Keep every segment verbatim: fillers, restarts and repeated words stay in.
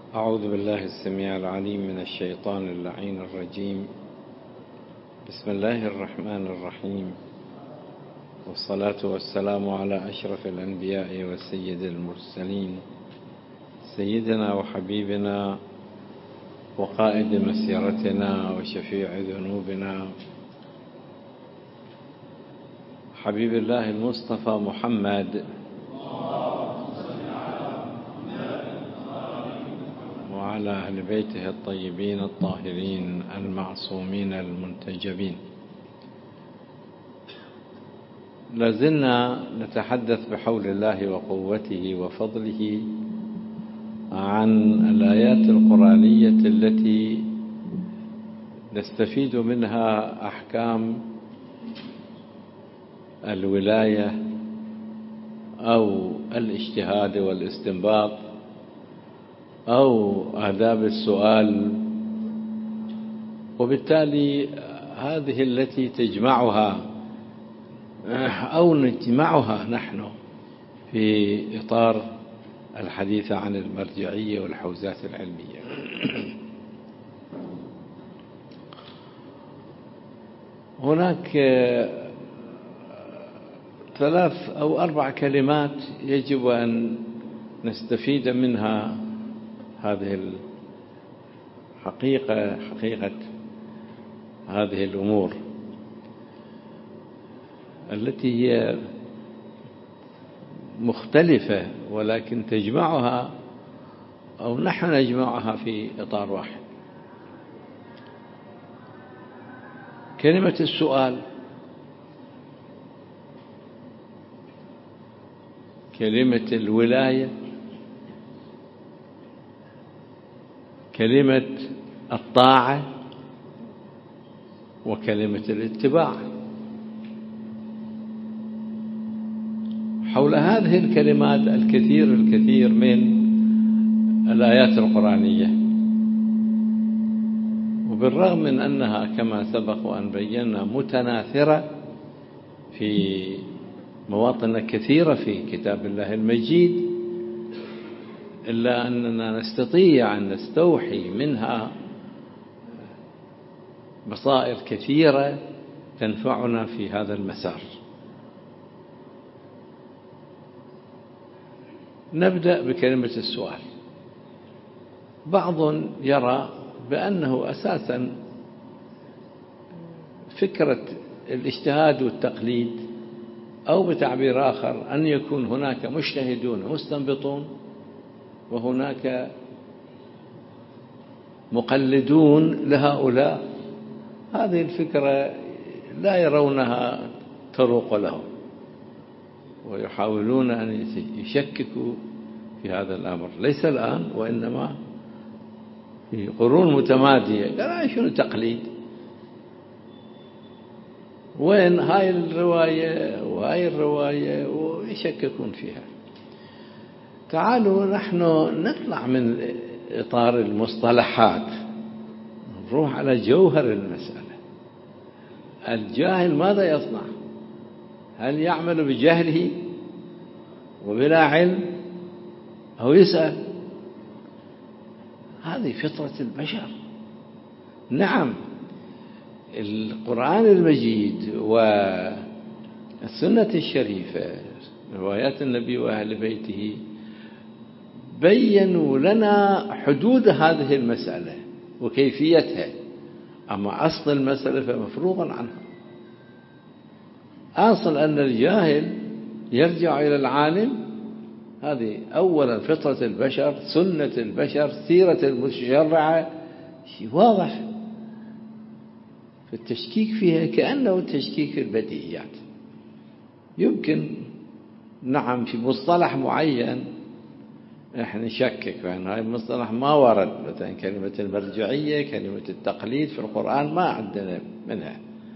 أعوذ بالله السميع العليم من الشيطان اللعين الرجيم. بسم الله الرحمن الرحيم، والصلاة والسلام على أشرف الأنبياء والسيد المرسلين، سيدنا وحبيبنا وقائد مسيرتنا وشفيع ذنوبنا حبيب الله المصطفى محمد وعلى أهل بيته الطيبين الطاهرين المعصومين المنتجبين. لازلنا نتحدث بحول الله وقوته وفضله عن الآيات القرآنية التي نستفيد منها أحكام الولاية أو الاجتهاد والاستنباط أو آداب السؤال، وبالتالي هذه التي تجمعها أو نجمعها نحن في إطار الحديث عن المرجعية والحوزات العلمية. هناك ثلاث أو أربع كلمات يجب أن نستفيد منها هذه الحقيقة، حقيقة هذه الأمور التي هي مختلفة ولكن تجمعها أو نحن نجمعها في إطار واحد. كلمة السؤال، كلمة الولاية، كلمة الطاعة، وكلمة الاتباع. حول هذه الكلمات الكثير الكثير من الآيات القرآنية، وبالرغم من أنها كما سبق وأن بينا متناثرة في مواطن كثيرة في كتاب الله المجيد، إلا أننا نستطيع أن نستوحي منها بصائر كثيرة تنفعنا في هذا المسار. نبدأ بكلمة السؤال. بعض يرى بأنه أساسا فكرة الاجتهاد والتقليد، أو بتعبير آخر أن يكون هناك مجتهدون مستنبطون وهناك مقلدون لهؤلاء، هذه الفكرة لا يرونها تروق لهم، ويحاولون أن يشككوا في هذا الأمر، ليس الآن وإنما في قرون متمادية. قال شنو تقليد؟ وين هاي الرواية وهاي الرواية؟ ويشككون فيها. تعالوا نحن نطلع من إطار المصطلحات، نروح على جوهر المسألة. الجاهل ماذا يصنع؟ هل يعمل بجهله وبلا علم أو يسأل؟ هذه فطرة البشر. نعم، القرآن المجيد والسنة الشريفة، روايات النبي وأهل بيته، بيّنوا لنا حدود هذه المسألة وكيفيتها، أما أصل المسألة فمفروغ عنها. أصل أن الجاهل يرجع إلى العالم، هذه أولا فطرة البشر، سنة البشر، سيرة المشرعة، شيء واضح. في التشكيك فيها كأنه التشكيك في البديهيات. يمكن نعم في مصطلح معين احنا نشكك بأن هاي المصطلح ما ورد، مثلا كلمة المرجعية، كلمة التقليد في القرآن ما عندنا منها،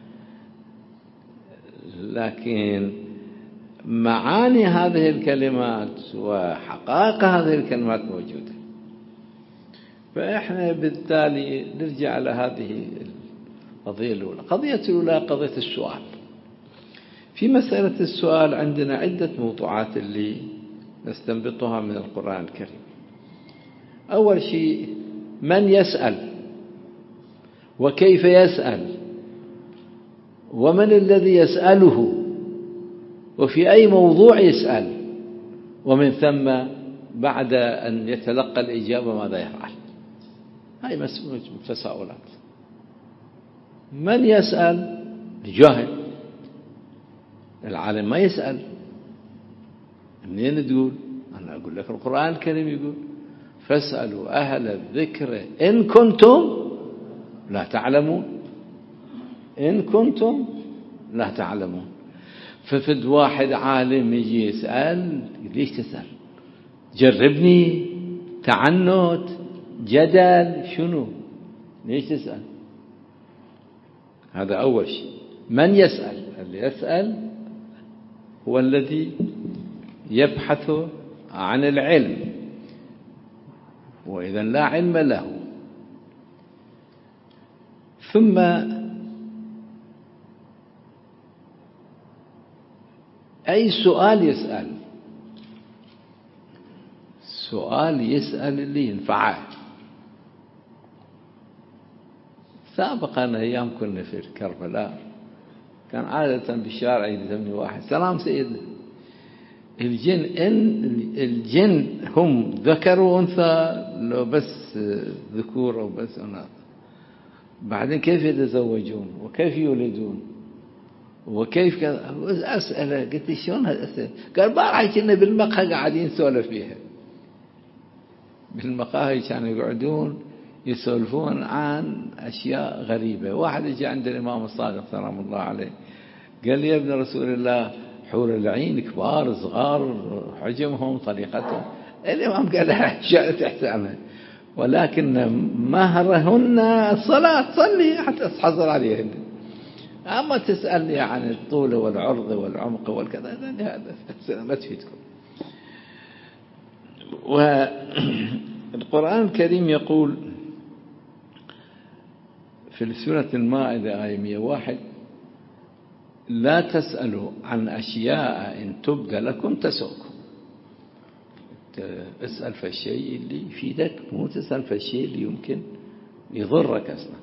لكن معاني هذه الكلمات وحقائق هذه الكلمات موجودة. فإحنا بالتالي نرجع على هذه القضية الأولى. قضية الأولى قضية السؤال. في مسألة السؤال عندنا عدة موضوعات اللي نستنبطها من القرآن الكريم. أول شيء من يسأل وكيف يسأل ومن الذي يسأله وفي أي موضوع يسأل، ومن ثم بعد أن يتلقى الإجابة ماذا يفعل. هاي مسؤولة تساؤلات. من يسأل؟ الجاهل. العالم ما يسأل. منين تقول؟ أنا أقول لك القرآن الكريم يقول فاسألوا أهل الذكر إن كنتم لا تعلمون. إن كنتم لا تعلمون. ففد واحد عالم يجي يسأل، ليش تسأل؟ جربني، تعنت، جدل، شنو؟ ليش تسأل؟ هذا أول شيء. من يسأل؟ اللي يسأل هو الذي يبحث عن العلم، وإذا لا علم له. ثم أي سؤال يسأل؟ سؤال يسأل اللي ينفعه. سابقا أيام كنا في كربلاء كان عادة بالشارع يلزمني واحد، سلام سيدنا، الجن إن الجن هم ذكر وأنثى لو بس ذكور أو بس أناث، بعدين كيف يتزوجون وكيف يولدون وكيف كذا؟ أسأله. قلت شلون هالأسئلة؟ قال بارح كنا بالمقهى قاعدين نسولف فيها. بالمقاهي كانوا يقعدون يسولفون عن أشياء غريبة. واحد يجي عند الإمام الصادق سلام الله عليه قال لي يا ابن رسول الله حور العين كبار صغار حجمهم طريقتهم. الإمام قال لها أشياء تحتمل، ولكن مهرهن الصلاة، تصلي حتى تحصل عليهن. أما تسألني عن الطول والعرض والعمق والكذا هذا ما تفيدكم. والقرآن الكريم يقول في سورة المائدة آية مئة وواحد لا تسألوا عن أشياء إن تبد لكم تسؤكم. اسأل في الشيء اللي يفيدك، مو تسأل في الشيء اللي يمكن يضرك أصلا.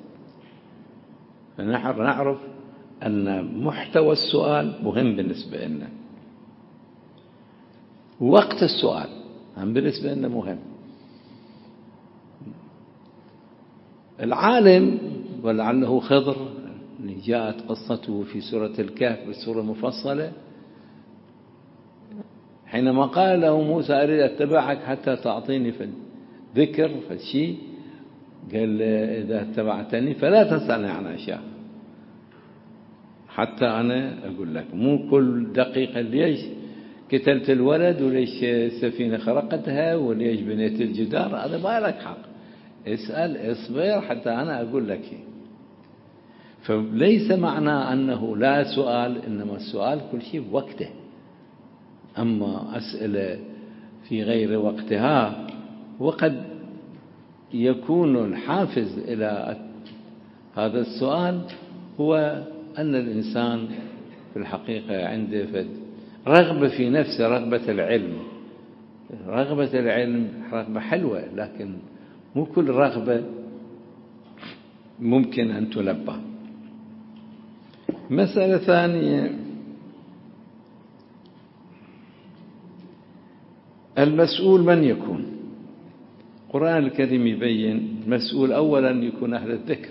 فنحن نعرف أن محتوى السؤال مهم بالنسبة لنا، وقت السؤال هم بالنسبة لنا مهم. العالم ولعله خضر اللي جاءت قصته في سورة الكهف بالسورة المفصلة، حينما قال له موسى أريد أتبعك حتى تعطيني في الذكر في الشيء، قال إذا اتبعتني فلا تسألني عن أشياء حتى أنا أقول لك. مو كل دقيقة ليش قتلت الولد وليش السفينة خرقتها وليش بنيت الجدار، هذا ما لك حق. اسأل اصبر حتى أنا أقول لك. فليس معنى أنه لا سؤال، إنما السؤال كل شيء بوقته. أما أسئلة في غير وقتها، وقد يكون الحافز إلى هذا السؤال هو أن الإنسان في الحقيقة عنده رغبة في نفسه، رغبة العلم. رغبة العلم رغبة حلوة، لكن مو كل رغبة ممكن أن تلبى. مسألة ثانية، المسؤول من يكون؟ القرآن الكريم يبين مسؤول أولا يكون أهل الذكر.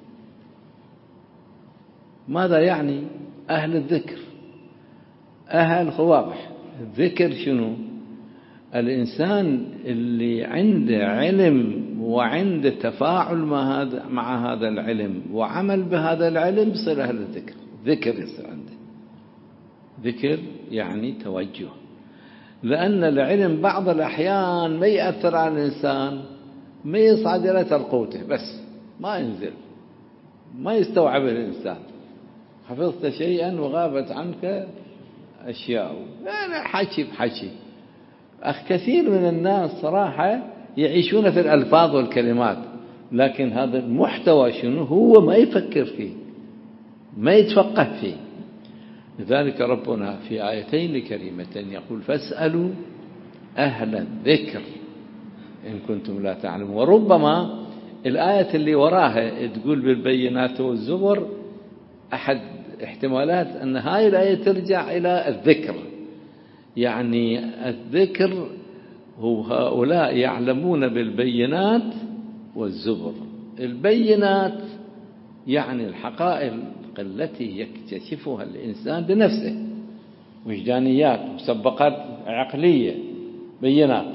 ماذا يعني أهل الذكر؟ أهل واضح. الذكر شنو؟ الإنسان اللي عنده علم وعنده تفاعل مع هذا مع هذا العلم وعمل بهذا العلم بصير أهل الذكر. ذكر يصير عنده ذكر، يعني توجه. لأن العلم بعض الأحيان ما يأثر على الإنسان، ما يصعد إلى ترقوته بس، ما ينزل، ما يستوعب الإنسان. حفظت شيئا وغابت عنك أشياء، أنا حكي بحكي. أخ كثير من الناس صراحة يعيشون في الألفاظ والكلمات، لكن هذا المحتوى شنو هو ما يفكر فيه، ما يتفقه فيه. لذلك ربنا في آيتين كريمتين يقول فاسألوا أهل الذكر إن كنتم لا تعلمون. وربما الآية اللي وراها تقول بالبينات والزبر، أحد احتمالات أن هاي الآية ترجع إلى الذكر، يعني الذكر هو هؤلاء يعلمون بالبينات والزبر. البينات يعني الحقائق التي يكتشفها الإنسان بنفسه، وجدانيات، مسبقات عقلية، بينات.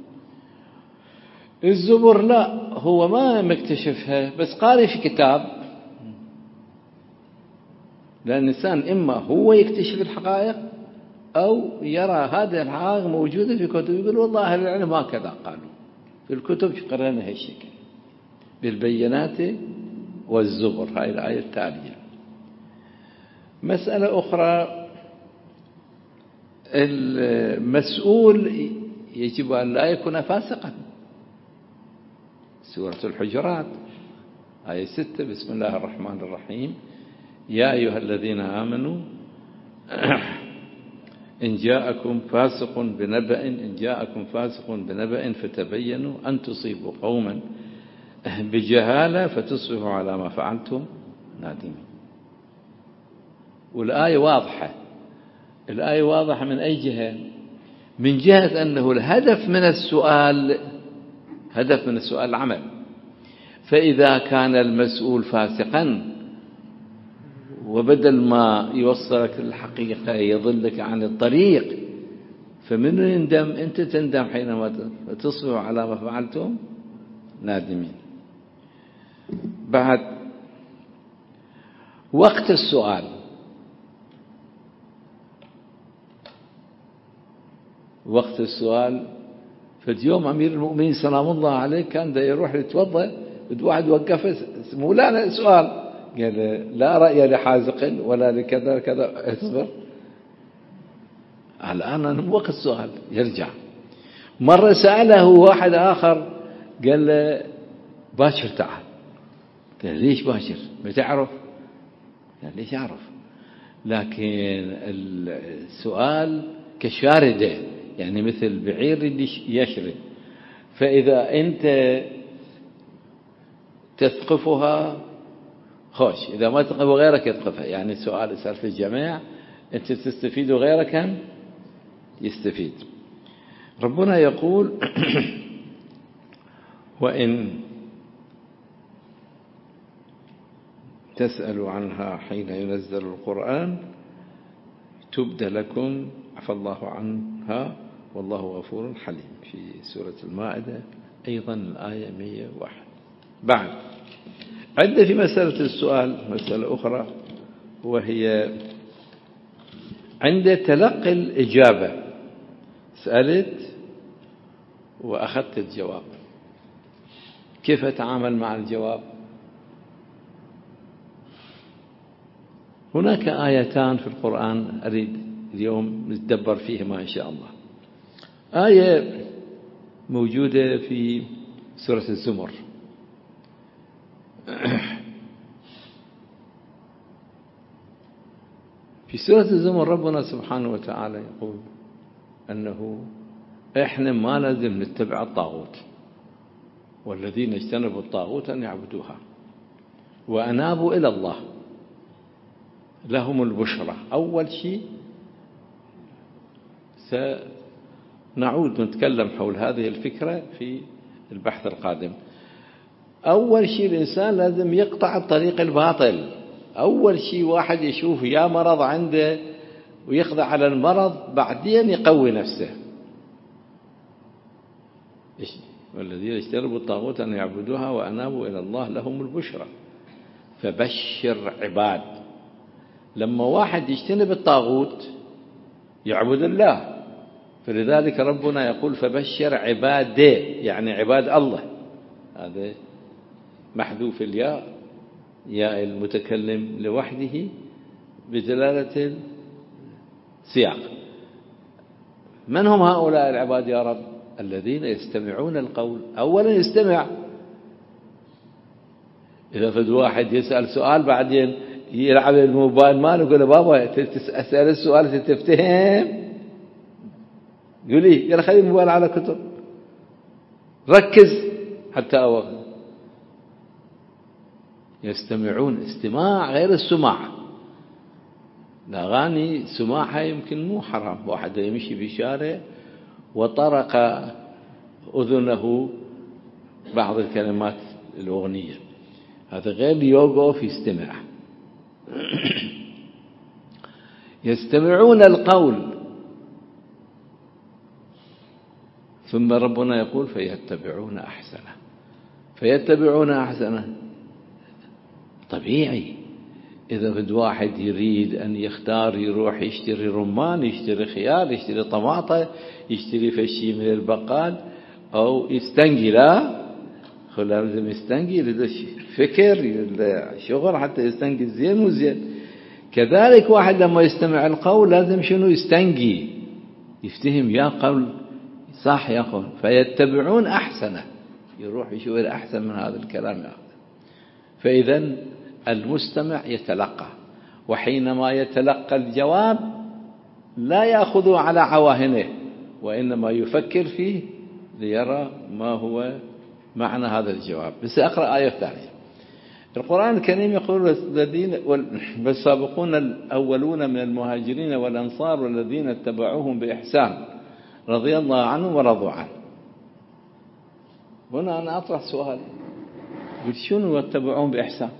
الزبر لا، هو ما مكتشفها بس قارئ في كتاب. لأن الإنسان إما هو يكتشف الحقائق أو يرى هذه الحقائق موجودة في كتب، يقول والله أهل العلم هكذا قالوا في الكتب قرأنا هالشكل. بالبينات والزبر، هاي الآية التالية. مسألة أخرى، المسؤول يجب أن لا يكون فاسقا. سورة الحجرات آية ستة، بسم الله الرحمن الرحيم: يا أيها الذين آمنوا إن جاءكم فاسق بنبأ إن جاءكم فاسق بنبأ فتبينوا أن تصيبوا قوما بجهالة فتصبحوا على ما فعلتم نادمين. والآية واضحة. الآية واضحة من أي جهة؟ من جهة أنه الهدف من السؤال هدف من السؤال العمل. فإذا كان المسؤول فاسقا وبدل ما يوصلك الحقيقة يضلك عن الطريق، فمن يندم؟ أنت تندم حينما تصبح على ما فعلتم نادمين. بعد وقت السؤال، وقت السؤال في اليوم أمير المؤمنين سلام الله عليه كان دا يروح يتوضأ، واحد وقفه مولانا سؤال، قال لا رأي لحازق ولا لكذا كذا، اصبر الآن أنا وقت السؤال. يرجع. مرة سأله واحد آخر قال له باشر تعال. قال ليش باشر؟ بتعرف؟ قال ليش أعرف؟ لكن السؤال كشاردة، يعني مثل بعير اللي يشرد، فإذا أنت تثقفها خوش، إذا ما تثقف غيرك يثقفها. يعني السؤال يصير في الجميع، أنت تستفيد وغيرك يستفيد. ربنا يقول وإن تسألوا عنها حين ينزل القرآن تبد لكم عفى الله عنها والله غفور حليم، في سورة المائدة أيضا الآية مئة وواحد. بعد عندنا في مسألة السؤال مسألة أخرى، وهي عند تلقي الإجابة. سألت وأخذت الجواب، كيف أتعامل مع الجواب؟ هناك آيتان في القرآن أريد اليوم نتدبر فيهما إن شاء الله. آية موجودة في سورة الزمر، في سورة الزمر ربنا سبحانه وتعالى يقول أنه إحنا ما لازم نتبع الطاغوت، والذين اجتنبوا الطاغوت أن يعبدوها وأنابوا إلى الله لهم البشرى. أول شيء سنعود نتكلم حول هذه الفكرة في البحث القادم. أول شيء الإنسان لازم يقطع الطريق الباطل. أول شيء واحد يشوف يا مرض عنده ويخضع على المرض، بعدين يقوي نفسه. والذين اجتنبوا الطاغوت أن يعبدوها وأنابوا إلى الله لهم البشرى فبشر عباد. لما واحد يجتنب الطاغوت يعبد الله، فلذلك ربنا يقول فبشر عباده، يعني عباد الله. هذا محذوف الياء، ياء المتكلم لوحده بدلالة السياق. من هم هؤلاء العباد يا رب؟ الذين يستمعون القول. أولا يستمع. إذا فد واحد يسأل سؤال بعدين يلعب الموبايل ماله، يقول له بابا تسأل السؤال تفتهم، يقول لي يلا خلي الموبايل على كتب، ركز حتى أوقف. يستمعون استماع غير السماع. الأغاني سماعها يمكن مو حرام، واحد يمشي في شارع وطرق أذنه بعض الكلمات الأغنية، هذا غير يوقف يستمع. يستمعون القول، ثم ربنا يقول فيتبعون أحسنه. فيتبعون أحسنه طبيعي. إذا بد واحد يريد أن يختار يروح يشتري رمان، يشتري خيار، يشتري طماطة، يشتري فشي من البقال أو يستنقي، لا خلا لازم يستنقي، يريد فكر يريد شغل حتى يستنقي زين وزين. كذلك واحد لما يستمع القول لازم شنو يستنقي، يفتهم يا قول صح يا قول، فيتبعون أحسنه، يروح يشوف الأحسن من هذا الكلام يأخذ. فإذا المستمع يتلقى، وحينما يتلقى الجواب لا يأخذ على عواهنه، وإنما يفكر فيه ليرى ما هو معنى هذا الجواب. بس أقرأ آية ثانية. القرآن الكريم يقول الذين والسابقون الأولون من المهاجرين والأنصار والذين اتبعوهم بإحسان رضي الله عنهم ورضوا عنه. هنا أنا أطرح سؤال، قلت شنو اتبعوهم بإحسان؟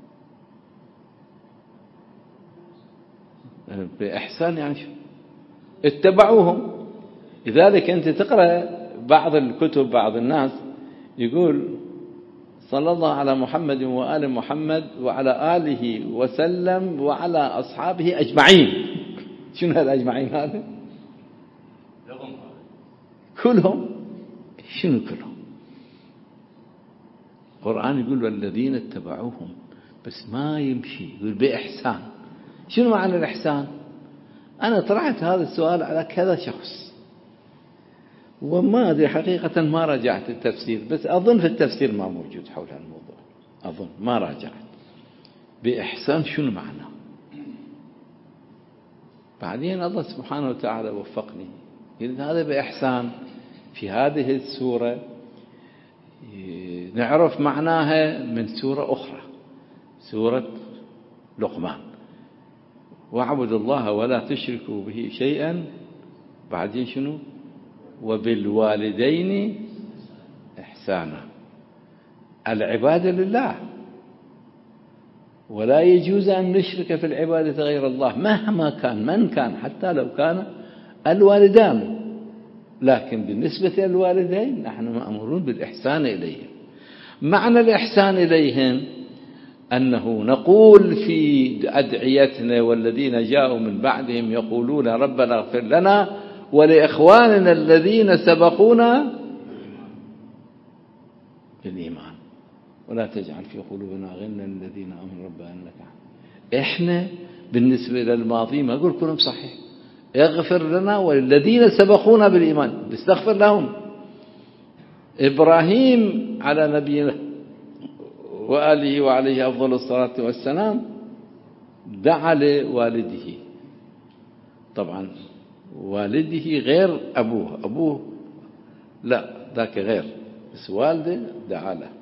بإحسان يعني شو؟ اتبعوهم. لذلك أنت تقرأ بعض الكتب، بعض الناس يقول صلى الله على محمد وآل محمد وعلى آله وسلم وعلى أصحابه أجمعين. شنو هالأجمعين هذا؟ كلهم. شنو كلهم؟ القرآن يقول والذين اتبعوهم، بس ما يمشي، يقول بإحسان. شنو معنى الإحسان؟ أنا طرحت هذا السؤال على كذا شخص وما أدري حقيقة، ما راجعت التفسير، بس أظن في التفسير ما موجود حول الموضوع، أظن ما راجعت. بإحسان شنو معنى؟ بعدين الله سبحانه وتعالى وفقني، قلت هذا بإحسان في هذه السورة نعرف معناها من سورة أخرى، سورة لقمان، واعبدوا الله ولا تشركوا به شيئا. بعدين شنو؟ وبالوالدين إحسانا. العبادة لله، ولا يجوز أن نشرك في العبادة غير الله مهما كان من كان، حتى لو كان الوالدان. لكن بالنسبة للوالدين نحن مأمورون بالإحسان إليهم. معنى الإحسان إليهم أنه نقول في أدعيتنا والذين جاءوا من بعدهم يقولون ربنا اغفر لنا ولإخواننا الذين سبقونا بالإيمان ولا تجعل في قلوبنا غلا للذين آمنوا ربنا إنك أنت. إحنا بالنسبة للماضي ما أقول كلهم صحيح، اغفر لنا وللذين سبقونا بالإيمان، نستغفر لهم. إبراهيم على نبينا وآله وعليه أفضل الصلاة والسلام دعا لوالده، طبعا والده غير أبوه، أبوه لا ذاك غير، بس والده دعا له.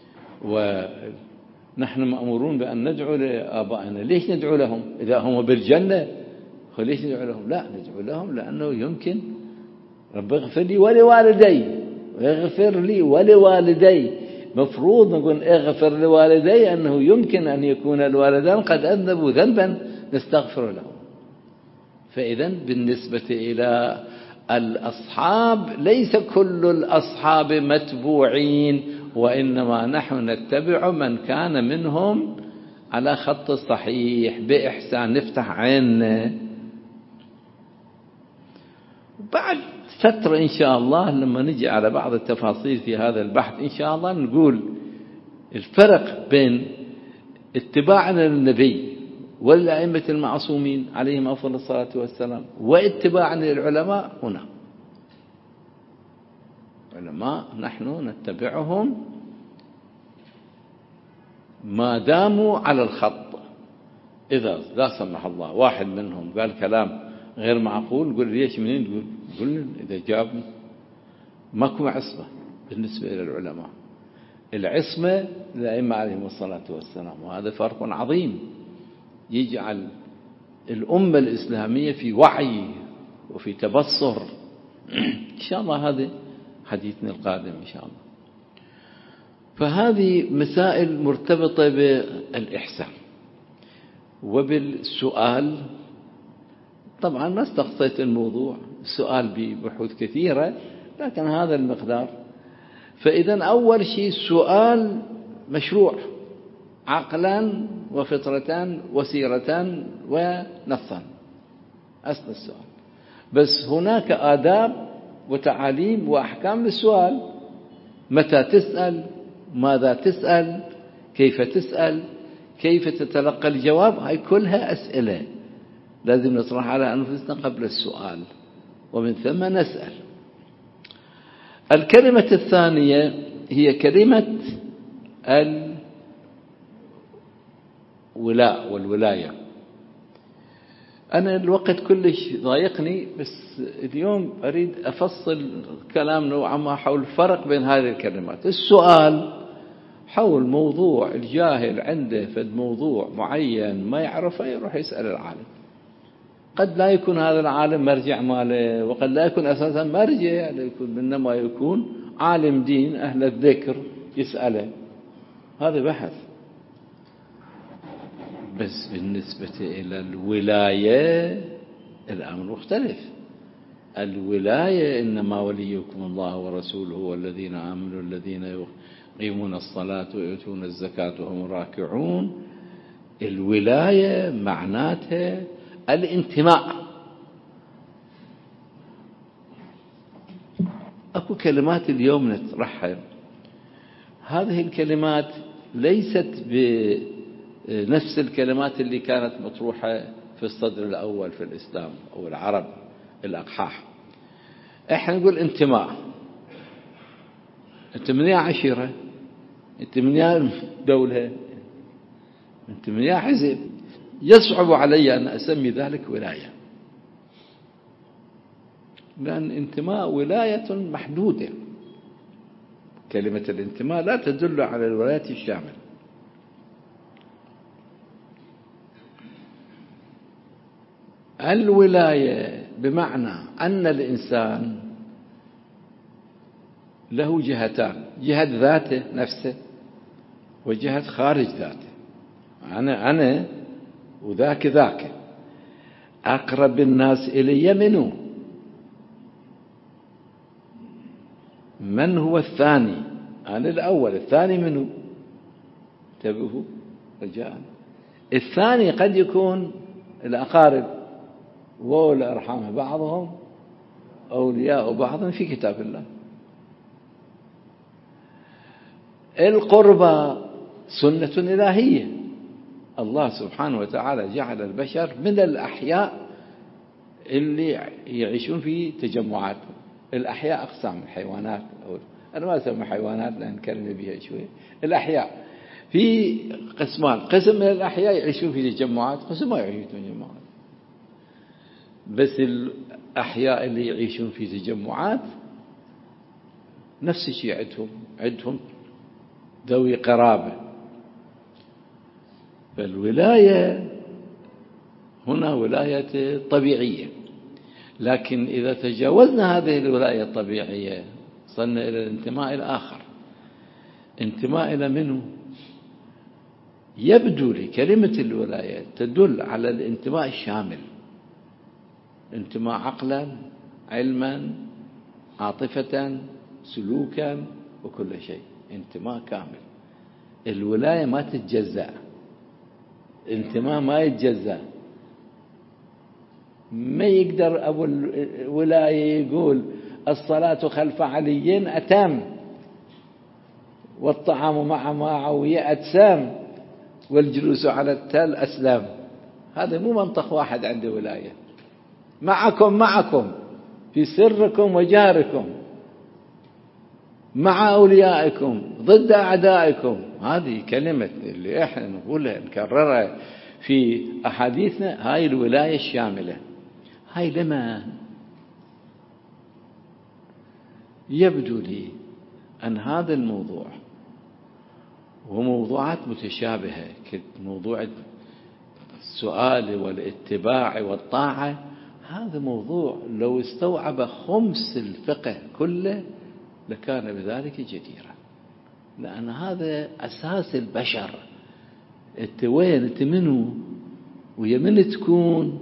ونحن مأمورون بأن ندعو لآبائنا. ليش ندعو لهم إذا هم بالجنة؟ ليش ندعو لهم؟ لا، ندعو لهم لأنه يمكن رب اغفر لي ولوالدي، اغفر لي ولوالدي. مفروض نقول اغفر لوالدي أنه يمكن أن يكون الوالدان قد أذنبوا ذنبا نستغفر لهم. فإذا بالنسبة إلى الأصحاب ليس كل الأصحاب متبوعين، وإنما نحن نتبع من كان منهم على خط الصحيح بإحسان. نفتح عيننا. بعد فترة إن شاء الله لما نجي على بعض التفاصيل في هذا البحث إن شاء الله نقول الفرق بين اتباعنا للنبي والأئمة المعصومين عليهم أفضل الصلاة والسلام واتباعنا للعلماء. هنا علماء نحن نتبعهم ما داموا على الخط. إذا لا سمح الله واحد منهم قال كلام غير معقول، قل ليش منين؟ قل قل إذا جاب ماكو عصمة، بالنسبة إلى العلماء، العصمة للأئمة عليهم الصلاة والسلام، وهذا فرق عظيم يجعل الأمة الإسلامية في وعي وفي تبصر. إن شاء الله هذا حديثنا القادم إن شاء الله. فهذه مسائل مرتبطة بالإحسان وبالسؤال. طبعا ما استقصيت الموضوع، السؤال ببحوث كثيرة، لكن هذا المقدار. فإذا أول شيء السؤال مشروع عقلا وفطرة وسيرة ونصا، أصل السؤال. بس هناك آداب وتعاليم وأحكام للسؤال، متى تسأل، ماذا تسأل، كيف تسأل، كيف تتلقى الجواب، هاي كلها أسئلة لازم نطرح على أنفسنا قبل السؤال، ومن ثم نسأل. الكلمة الثانية هي كلمة الولاء والولاية. أنا الوقت كلش ضايقني، بس اليوم أريد أفصل كلام نوعا ما حول الفرق بين هذه الكلمات. السؤال حول موضوع الجاهل عنده فد موضوع معين ما يعرفه يروح يسأل العالم. قد لا يكون هذا العالم مرجع ماله، وقد لا يكون أساسا مرجع، يكون إنما يكون عالم دين أهل الذكر يسأله، هذا بحث. بس بالنسبة إلى الولاية الأمر مختلف. الولاية إنما وليكم الله ورسوله والذين آمنوا الذين يقيمون الصلاة ويؤتون الزكاة وهم راكعون. الولاية معناتها الانتماء. أكو كلمات اليوم نطرحها، هذه الكلمات ليست بنفس الكلمات اللي كانت مطروحة في الصدر الأول في الإسلام أو العرب الأقحاح. احنا نقول انتماء، انت من يا عشيرة، انت من يا دولة، انت من يا حزب. يصعب علي أن أسمي ذلك ولاية، لأن انتماء ولاية محدودة. كلمة الانتماء لا تدل على الولاية الشاملة. الولاية بمعنى أن الإنسان له جهتان، جهة ذاته نفسه وجهة خارج ذاته. أنا أنا وذاك ذاك. أقرب الناس إلي منه. من هو الثاني؟ أنا الأول، الثاني منه؟ انتبهوا رجاء. الثاني قد يكون الأقارب والأرحام، بعضهم أولياء بعض في كتاب الله. القربى سنة إلهية، الله سبحانه وتعالى جعل البشر من الأحياء اللي يعيشون في تجمعات. الأحياء أقسام، الحيوانات، أنا ما أسمي حيوانات لأن كلمة بها شوية. الأحياء في قسمان، قسم من الأحياء يعيشون في تجمعات، قسم ما يعيشون في تجمعات. بس الأحياء اللي يعيشون في تجمعات نفس الشيء عندهم عندهم ذوي قرابة. فالولاية هنا ولاية طبيعية، لكن إذا تجاوزنا هذه الولاية الطبيعية صلنا إلى الانتماء الآخر. انتماء إلى منه؟ يبدو لي كلمة الولاية تدل على الانتماء الشامل، انتماء عقلا، علما، عاطفة، سلوكا، وكل شيء، انتماء كامل. الولاية ما تتجزأ، انتماء ما يتجزأ. ما يقدر أبو الولاية يقول الصلاة خلف علي أتم، والطعام مع معاوية أتسام، والجلوس على التل أسلام. هذا مو منطق واحد عنده ولاية. معكم معكم في سركم وجاركم، مع أوليائكم ضد أعدائكم. هذه كلمة اللي احنا نقولها نكررها في أحاديثنا، هاي الولاية الشاملة. هاي لما يبدو لي أن هذا الموضوع وموضوعات متشابهة كموضوع السؤال والاتباع والطاعة، هذا موضوع لو استوعب خمس الفقه كله لكان بذلك جديرا، لأن هذا أساس البشر. أنت وين؟ أنت منو؟ ويمن تكون؟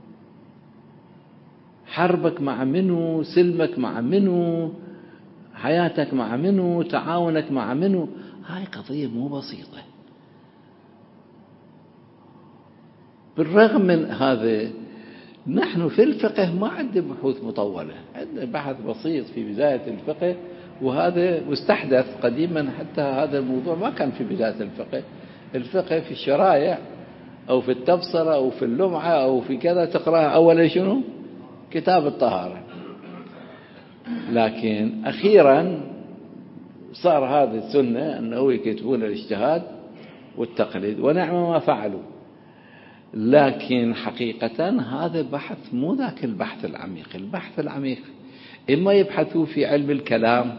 حربك مع منو؟ سلمك مع منو؟ حياتك مع منو؟ تعاونك مع منو؟ هاي قضية مو بسيطة. بالرغم من هذا نحن في الفقه ما عندنا بحوث مطولة، عندنا بحث بسيط في بداية الفقه، وهذا مستحدث قديما. حتى هذا الموضوع ما كان في بداية الفقه. الفقه في الشرائع أو في التبصرة أو في اللمعة أو في كذا تقرأها أولا شنو؟ كتاب الطهارة. لكن أخيرا صار هذا السنة أنه يكتبون الاجتهاد والتقليد، ونعم ما فعلوا. لكن حقيقة هذا بحث مو ذاك البحث العميق. البحث العميق إما يبحثوا في علم الكلام،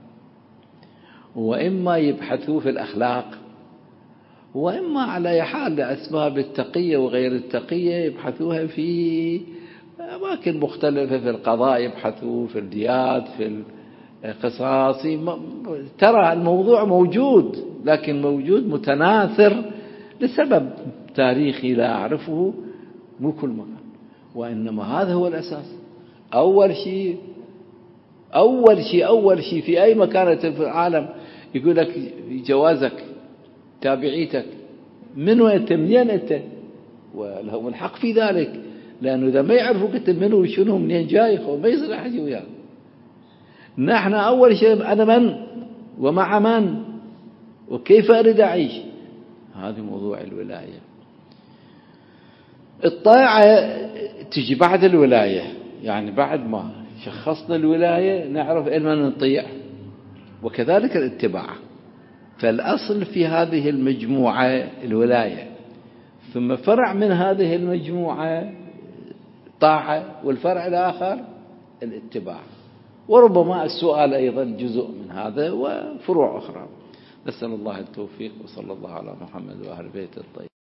وإما يبحثوا في الأخلاق، وإما على حال لأسباب التقية وغير التقية يبحثوها في أماكن مختلفة. في القضاء يبحثوا، في الديات، في القصاص. ترى الموضوع موجود، لكن موجود متناثر لسبب تاريخي لا أعرفه، مو كل مكان. وإنما هذا هو الأساس. أول شيء أول شيء أول شيء في أي مكان في العالم يقول لك جوازك، تابعيتك، من وين أنت، منين أنت، ولهم الحق في ذلك. لأنه إذا ما يعرفوك أنت منو وشنو منين جاي ما يصير أحد وياك. نحن أول شيء أنا من ومع من وكيف أريد أعيش. هذا موضوع الولاية. الطاعة تجي بعد الولاية، يعني بعد ما شخصنا الولاية نعرف إلما نطيع، وكذلك الاتباع. فالأصل في هذه المجموعة الولاية، ثم فرع من هذه المجموعة طاعة، والفرع الآخر الاتباع. وربما السؤال أيضا جزء من هذا وفروع أخرى. نسأل الله التوفيق، وصلى الله على محمد وأهل بيت الطيب.